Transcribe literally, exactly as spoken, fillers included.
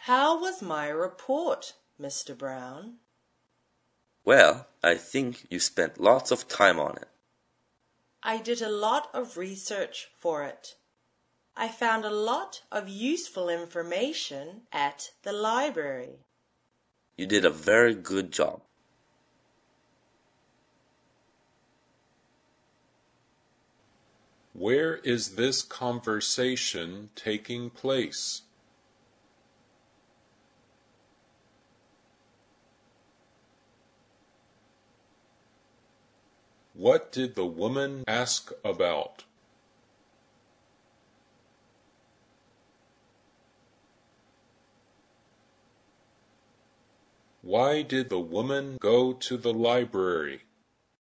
How was my report, Mister Brown? Well, I think you spent lots of time on it. I did a lot of research for it. I found a lot of useful information at the library. You did a very good job. Where is this conversation taking place? What did the woman ask about? Why did the woman go to the library?